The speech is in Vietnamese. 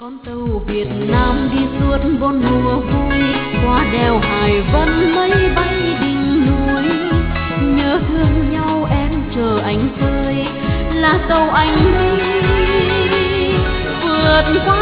Con tàu Việt Nam đi suốt bốn mùa vui, qua đèo Hải Vân mây bay đỉnh núi. Nhớ thương nhau em chờ anh tới, là tàu anh đi vượt qua